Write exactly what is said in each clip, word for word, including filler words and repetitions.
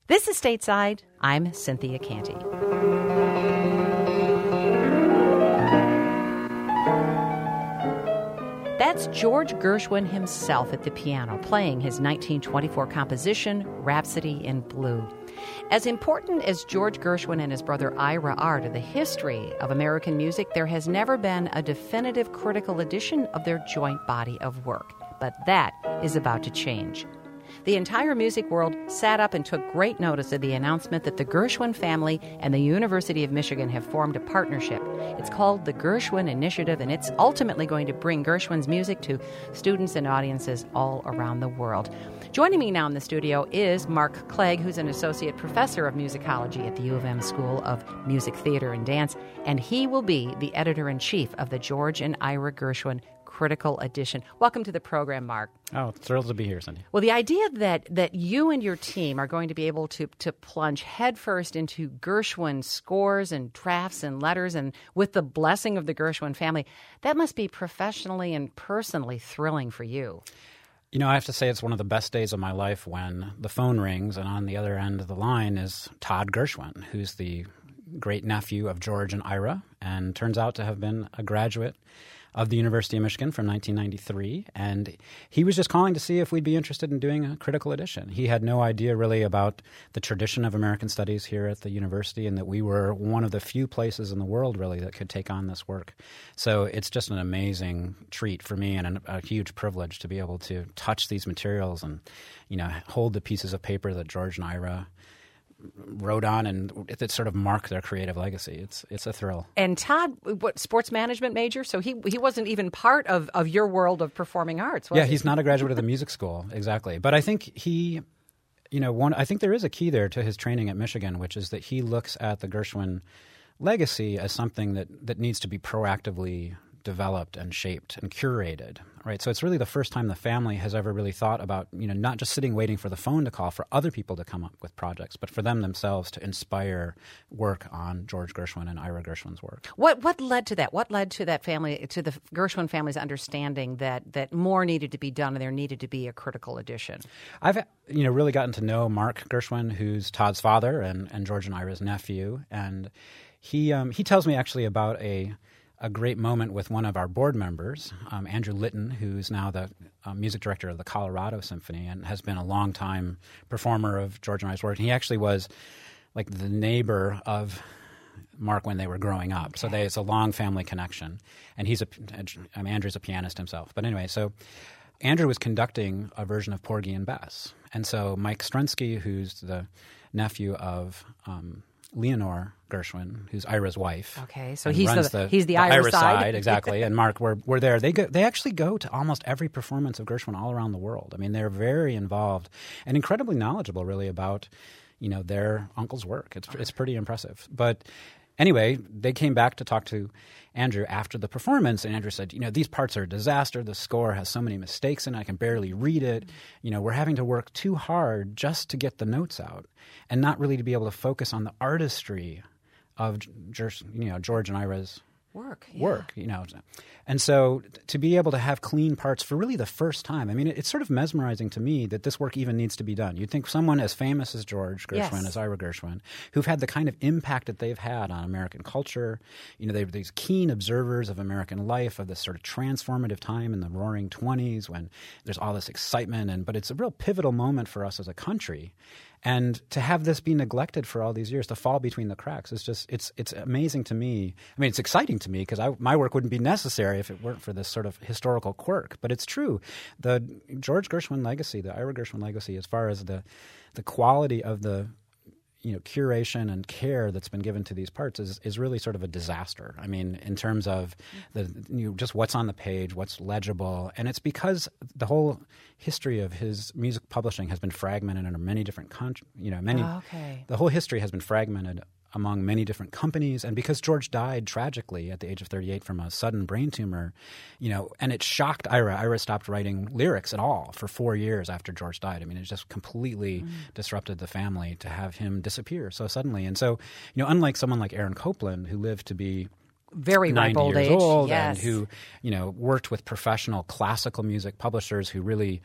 This is Stateside. I'm Cynthia Canty. That's George Gershwin himself at the piano, playing his nineteen twenty-four composition, Rhapsody in Blue. As important as George Gershwin and his brother Ira are to the history of American music, there has never been a definitive critical edition of their joint body of work. But that is about to change. The entire music world sat up and took great notice of the announcement that the Gershwin family and the University of Michigan have formed a partnership. It's called the Gershwin Initiative, and it's ultimately going to bring Gershwin's music to students and audiences all around the world. Joining me now in the studio is Mark Clegg, who's an associate professor of musicology at the U of M School of Music, Theater, and Dance, and he will be the editor-in-chief of the George and Ira Gershwin Critical Edition. Welcome to the program, Mark. Oh, thrilled to be here, Cindy. Well, the idea that that you and your team are going to be able to to plunge headfirst into Gershwin scores and drafts and letters, and with the blessing of the Gershwin family, that must be professionally and personally thrilling for you. You know, I have to say it's one of the best days of my life when the phone rings and on the other end of the line is Todd Gershwin, who's the great nephew of George and Ira, and turns out to have been a graduate of the University of Michigan from nineteen ninety-three, and he was just calling to see if we'd be interested in doing a critical edition. He had no idea really about the tradition of American studies here at the university, and that we were one of the few places in the world really that could take on this work. So it's just an amazing treat for me and a, a huge privilege to be able to touch these materials and, you know, hold the pieces of paper that George and Ira wrote on, and it sort of mark their creative legacy. It's it's a thrill. And Todd, what, sports management major? So he he wasn't even part of, of your world of performing arts, was Yeah, he? he's not a graduate of the music school, exactly. But I think he, you know, one. I think there is a key there to his training at Michigan, which is that he looks at the Gershwin legacy as something that, that needs to be proactively developed and shaped and curated, right? So it's really the first time the family has ever really thought about, you know, not just sitting waiting for the phone to call for other people to come up with projects, but for them themselves to inspire work on George Gershwin and Ira Gershwin's work. What what led to that? What led to that family, to the Gershwin family's understanding that that more needed to be done and there needed to be a critical edition? I've, you know, really gotten to know Mark Gershwin, who's Todd's father and, and George and Ira's nephew, and he um, he tells me actually about a a great moment with one of our board members, um, Andrew Litton, who's now the uh, music director of the Colorado Symphony and has been a longtime performer of George and Ira's work. And he actually was like the neighbor of Mark when they were growing up. Okay. So they, it's a long family connection. And he's a, I mean, Andrew's a pianist himself. But anyway, so Andrew was conducting a version of Porgy and Bess. And so Mike Strunsky, who's the nephew of um, Leonore Gershwin, who's Ira's wife. Okay, so he's the, the he's the, the Ira, Ira side. side, exactly. And Mark were were there. They go, they actually go to almost every performance of Gershwin all around the world. I mean, they're very involved and incredibly knowledgeable, really, about, you know, their uncle's work. It's it's pretty impressive. But anyway, they came back to talk to Andrew after the performance, and Andrew said, you know, these parts are a disaster. The score has so many mistakes in it. I can barely read it. You know, we're having to work too hard just to get the notes out and not really to be able to focus on the artistry of, you know, George and Ira's work. Yeah. Work, you know. And so to be able to have clean parts for really the first time, I mean, it, it's sort of mesmerizing to me that this work even needs to be done. You'd think someone as famous as George Gershwin, yes. as Ira Gershwin, who've had the kind of impact that they've had on American culture, you know, they're these keen observers of American life, of this sort of transformative time in the roaring twenties when there's all this excitement, and but it's a real pivotal moment for us as a country. And to have this be neglected for all these years, to fall between the cracks, is just, it's it's amazing to me. I mean, it's exciting to me because my work wouldn't be necessary if it weren't for this sort of historical quirk. But it's true. The George Gershwin legacy, the Ira Gershwin legacy, as far as the the quality of the, you know, curation and care that's been given to these parts is, is really sort of a disaster. I mean, in terms of the, you know, just what's on the page, what's legible. And it's because the whole history of his music publishing has been fragmented into many different, con- you know, many, oh, okay. the whole history has been fragmented among many different companies. And because George died tragically at the age of thirty-eight from a sudden brain tumor, you know, and it shocked Ira. Ira stopped writing lyrics at all for four years after George died. I mean, it just completely mm. disrupted the family to have him disappear so suddenly. And so, you know, unlike someone like Aaron Copland, who lived to be very ripe old years age, old yes. and who, you know, worked with professional classical music publishers who really,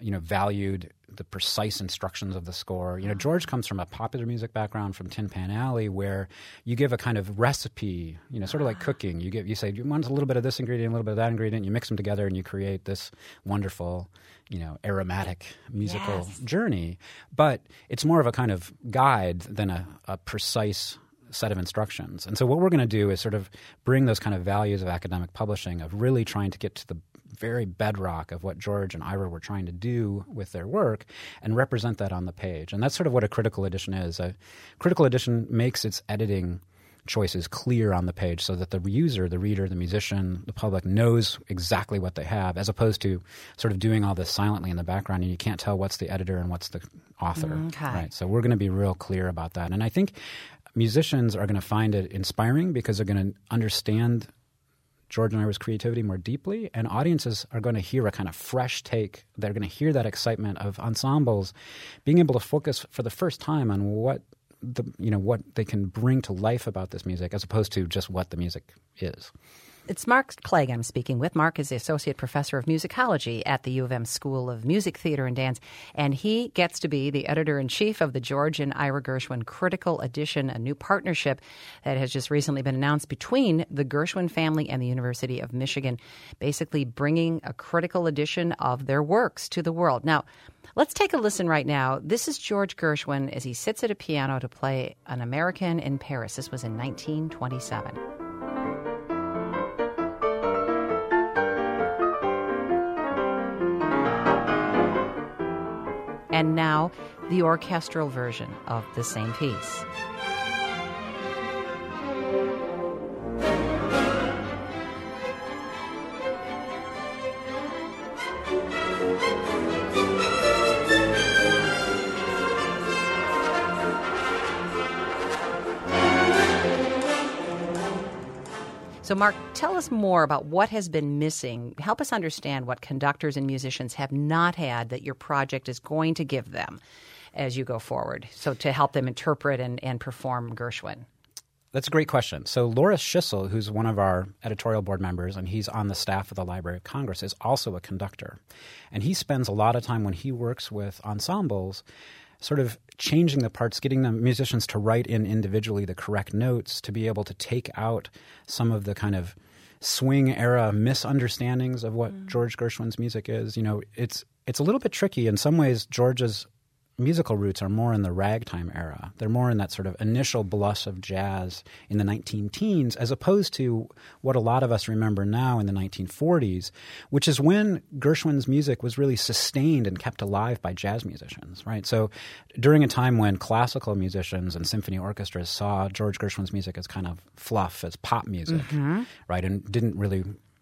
you know, valued the precise instructions of the score. You know, George comes from a popular music background from Tin Pan Alley, where you give a kind of recipe, you know, sort of like cooking. You give, you say, you want a little bit of this ingredient, a little bit of that ingredient, you mix them together and you create this wonderful, you know, aromatic musical Yes. journey. But it's more of a kind of guide than a, a precise set of instructions. And so what we're going to do is sort of bring those kind of values of academic publishing, of really trying to get to the very bedrock of what George and Ira were trying to do with their work and represent that on the page. And that's sort of what a critical edition is. A critical edition makes its editing choices clear on the page so that the user, the reader, the musician, the public knows exactly what they have, as opposed to sort of doing all this silently in the background and you can't tell what's the editor and what's the author. Okay. Right? So we're going to be real clear about that. And I think musicians are going to find it inspiring because they're going to understand George and Ira's creativity more deeply, and audiences are going to hear a kind of fresh take. They're going to hear that excitement of ensembles being able to focus for the first time on what the you know what they can bring to life about this music, as opposed to just what the music is. It's Mark Clegg I'm speaking with. Mark is the Associate Professor of Musicology at the U of M School of Music, Theater, and Dance, and he gets to be the editor-in-chief of the George and Ira Gershwin Critical Edition, a new partnership that has just recently been announced between the Gershwin family and the University of Michigan, basically bringing a critical edition of their works to the world. Now, let's take a listen right now. This is George Gershwin as he sits at a piano to play An American in Paris. This was in nineteen twenty-seven. And now, the orchestral version of the same piece. So, Mark, tell us more about what has been missing. Help us understand what conductors and musicians have not had that your project is going to give them as you go forward, so to help them interpret and, and perform Gershwin. That's a great question. So Loris Schissel, who's one of our editorial board members, and he's on the staff of the Library of Congress, is also a conductor. And he spends a lot of time when he works with ensembles sort of changing the parts, getting the musicians to write in individually the correct notes to be able to take out some of the kind of swing era misunderstandings of what mm. George Gershwin's music is. You know, it's it's a little bit tricky. In some ways, George's musical roots are more in the ragtime era. They're more in that sort of initial blush of jazz in the nineteen teens, as opposed to what a lot of us remember now in the nineteen forties, which is when Gershwin's music was really sustained and kept alive by jazz musicians, right? So during a time when classical musicians and symphony orchestras saw George Gershwin's music as kind of fluff, as pop music, mm-hmm. right, and didn't really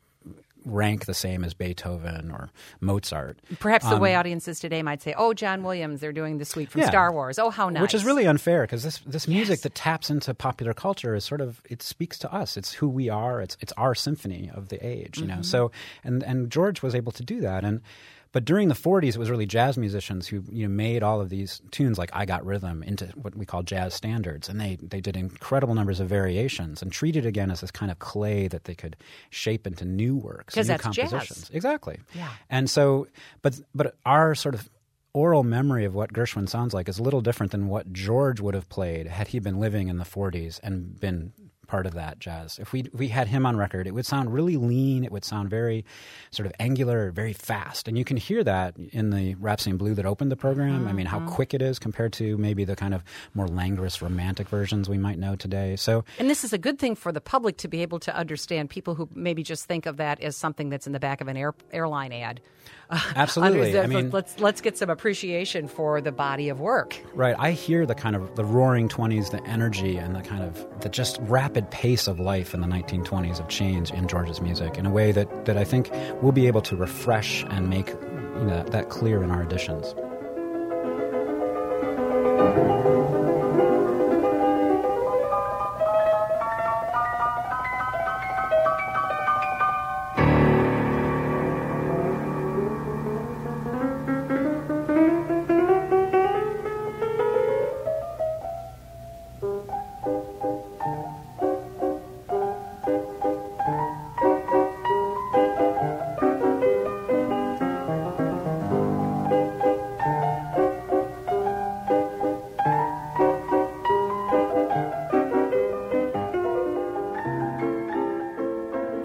rank the same as Beethoven or Mozart. Perhaps the um, way audiences today might say, oh, John Williams, they're doing the suite from yeah. Star Wars. Oh, how nice. Which is really unfair, because this, this music yes. that taps into popular culture is sort of, it speaks to us. It's who we are. It's it's our symphony of the age, you mm-hmm. know. So, and, and George was able to do that. And But during the forties, it was really jazz musicians who, you know, made all of these tunes like I Got Rhythm into what we call jazz standards. And they, they did incredible numbers of variations and treated it again as this kind of clay that they could shape into new works, new that's compositions. Jazz. Exactly. Yeah. And so, but but our sort of oral memory of what Gershwin sounds like is a little different than what George would have played had he been living in the forties and been part of that jazz. If we if we had him on record, it would sound really lean. It would sound very sort of angular, very fast. And you can hear that in the Rhapsody in Blue that opened the program. Mm-hmm. I mean, how quick it is compared to maybe the kind of more languorous romantic versions we might know today. So, and this is a good thing for the public to be able to understand, people who maybe just think of that as something that's in the back of an air, airline ad. Absolutely. the, I mean, let's let's get some appreciation for the body of work. Right. I hear the kind of the roaring twenties, the energy and the kind of the just rapid pace of life in the nineteen twenties of change in George's music in a way that, that I think we'll be able to refresh and make, you know, that, that clear in our editions.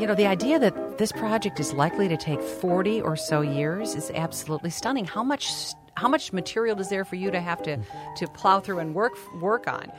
you know, the idea that this project is likely to take forty or so years is absolutely stunning. How much how much material is there for you to have to, to plow through and work work on?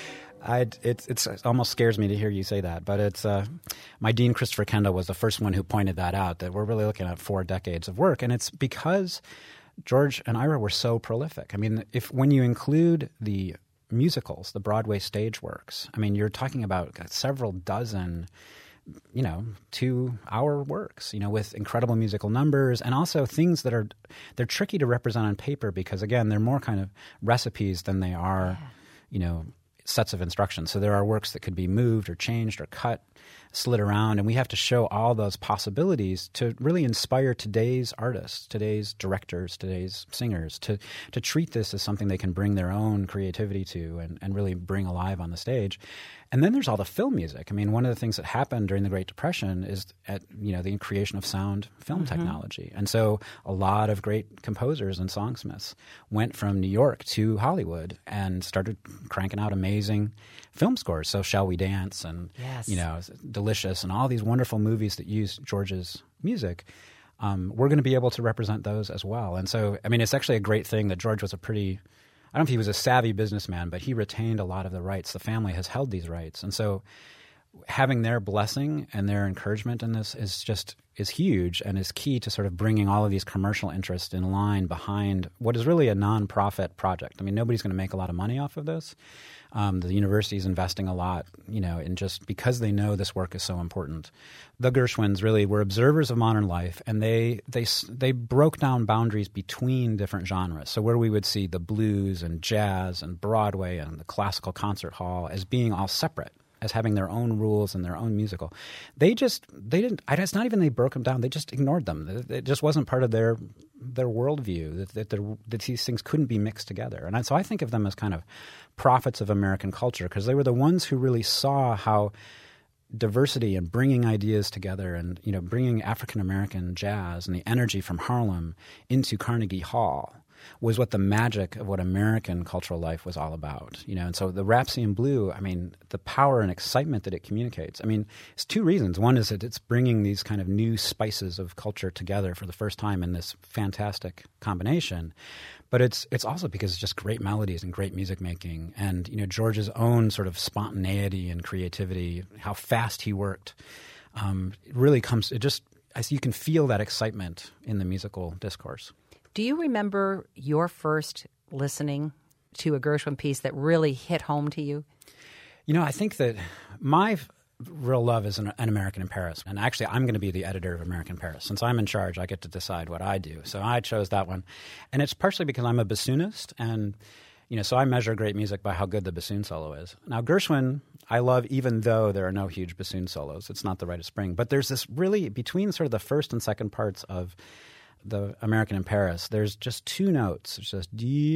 I, it, it's, it almost scares me to hear you say that, but it's uh, my dean, Christopher Kendall, was the first one who pointed that out, that we're really looking at four decades of work, and it's because George and Ira were so prolific. I mean, if when you include the musicals, the Broadway stage works, I mean, you're talking about several dozen, you know, two-hour works, you know, with incredible musical numbers and also things that are they're tricky to represent on paper because, again, they're more kind of recipes than they are, yeah. you know, sets of instructions. So there are works that could be moved or changed or cut, slid around, and we have to show all those possibilities to really inspire today's artists, today's directors, today's singers, to to treat this as something they can bring their own creativity to and, and really bring alive on the stage. And then there's all the film music. I mean, one of the things that happened during the Great Depression is at, you know, the creation of sound film mm-hmm. technology. And so a lot of great composers and songsmiths went from New York to Hollywood and started cranking out amazing film scores. So Shall We Dance and, yes. you know, Delicious and all these wonderful movies that use George's music. Um, we're going to be able to represent those as well. And so, I mean, it's actually a great thing that George was a pretty... I don't know if he was a savvy businessman, but he retained a lot of the rights. The family has held these rights. And so having their blessing and their encouragement in this is just is huge and is key to sort of bringing all of these commercial interests in line behind what is really a nonprofit project. I mean, nobody's going to make a lot of money off of this. Um, the university is investing a lot, you know, in just because they know this work is so important. The Gershwins really were observers of modern life, and they they they broke down boundaries between different genres. So where we would see the blues and jazz and Broadway and the classical concert hall as being all separate, as having their own rules and their own musical, they just they didn't. It's not even they broke them down; they just ignored them. It just wasn't part of their their worldview that that, there, that these things couldn't be mixed together. And so I think of them as kind of prophets of American culture because they were the ones who really saw how diversity and bringing ideas together and, you know, bringing African American jazz and the energy from Harlem into Carnegie Hall was what the magic of what American cultural life was all about, you know. And so the Rhapsody in Blue, I mean, the power and excitement that it communicates. I mean, it's two reasons. One is that it's bringing these kind of new spices of culture together for the first time in this fantastic combination. But it's it's also because it's just great melodies and great music making, and you know George's own sort of spontaneity and creativity, how fast he worked, um, it really comes. It just as you can feel that excitement in the musical discourse. Do you remember your first listening to a Gershwin piece that really hit home to you? You know, I think that my real love is an, an American in Paris. And actually, I'm going to be the editor of American in Paris. Since I'm in charge, I get to decide what I do. So I chose that one. And it's partially because I'm a bassoonist. And, you know, so I measure great music by how good the bassoon solo is. Now, Gershwin, I love even though there are no huge bassoon solos. It's not the Rite of Spring. But there's this really, between sort of the first and second parts of the American in Paris, there's just two notes. It's just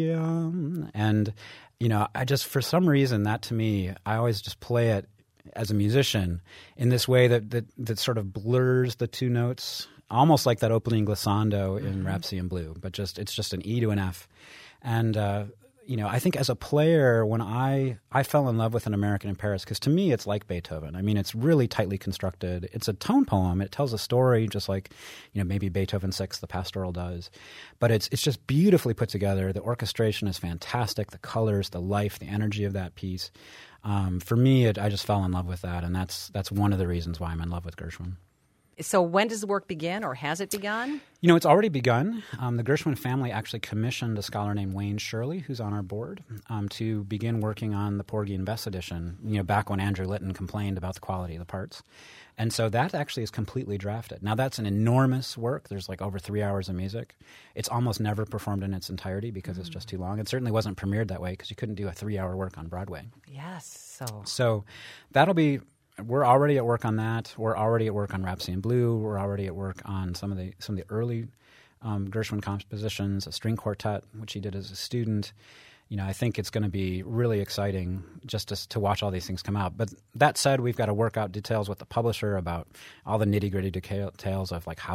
diam. And, you know, I just, for some reason, that to me, I always just play it as a musician in this way that, that, that sort of blurs the two notes, almost like that opening glissando in mm-hmm. Rhapsody in Blue, but just it's just an E to an F. And, uh, you know, I think as a player, when I, I fell in love with An American in Paris, because to me it's like Beethoven. I mean, it's really tightly constructed. It's a tone poem. It tells a story just like, you know, maybe Beethoven's Sixth, the Pastoral does. But it's it's just beautifully put together. The orchestration is fantastic. The colors, the life, the energy of that piece. Um, for me, it, I just fell in love with that, and that's that's one of the reasons why I'm in love with Gershwin. So when does the work begin, or has it begun? You know, it's already begun. Um, the Gershwin family actually commissioned a scholar named Wayne Shirley, who's on our board, um, to begin working on the Porgy and Bess edition, you know, back when Andrew Litton complained about the quality of the parts. And so that actually is completely drafted. Now, that's an enormous work. There's like over three hours of music. It's almost never performed in its entirety because mm. it's just too long. It certainly wasn't premiered that way because you couldn't do a three-hour work on Broadway. Yes. So, so that'll be... We're already at work on that. We're already at work on Rhapsody in Blue. We're already at work on some of the some of the early um, Gershwin compositions, a string quartet, which he did as a student. You know, I think it's going to be really exciting just to, to watch all these things come out. But that said, we've got to work out details with the publisher about all the nitty-gritty details of like how to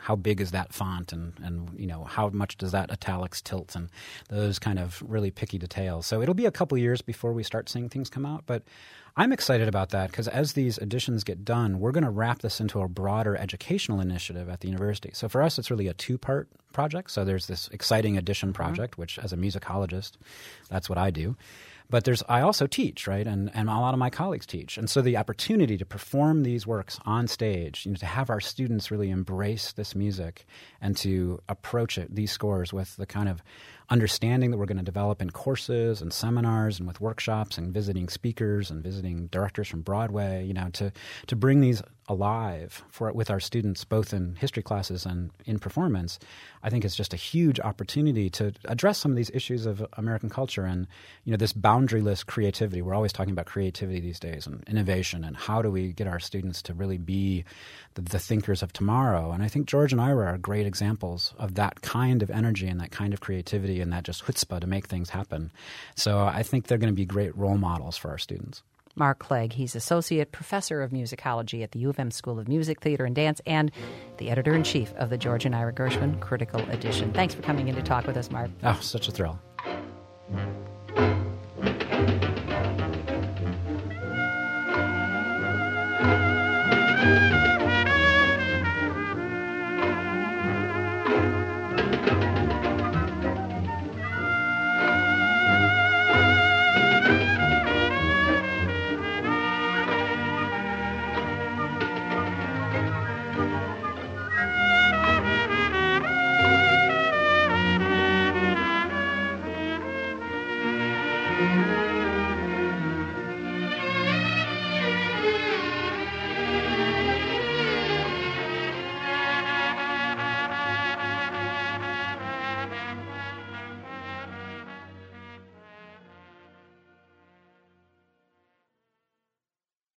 how big is that font, and, and you know how much does that italics tilt, and those kind of really picky details. So it'll be a couple years before we start seeing things come out, but I'm excited about that because as these editions get done, we're going to wrap this into a broader educational initiative at the university. So for us, it's really a two-part project. So there's this exciting edition project, mm-hmm. which as a musicologist, that's what I do. But there's I also teach, right? And and a lot of my colleagues teach. And so the opportunity to perform these works on stage, you know, to have our students really embrace this music and to approach it, these scores, with the kind of understanding that we're going to develop in courses and seminars and with workshops and visiting speakers and visiting directors from Broadway, you know, to to bring these alive for with our students, both in history classes and in performance, I think is just a huge opportunity to address some of these issues of American culture and, you know, this boundaryless creativity. We're always talking about creativity these days and innovation, and how do we get our students to really be the, the thinkers of tomorrow. And I think George and Ira are great examples of that kind of energy and that kind of creativity and that just chutzpah to make things happen. So I think they're going to be great role models for our students. Mark Clegg, he's Associate Professor of Musicology at the U of M School of Music, Theater, and Dance, and the Editor-in-Chief of the George and Ira Gershwin Critical Edition. Thanks for coming in to talk with us, Mark. Oh, such a thrill.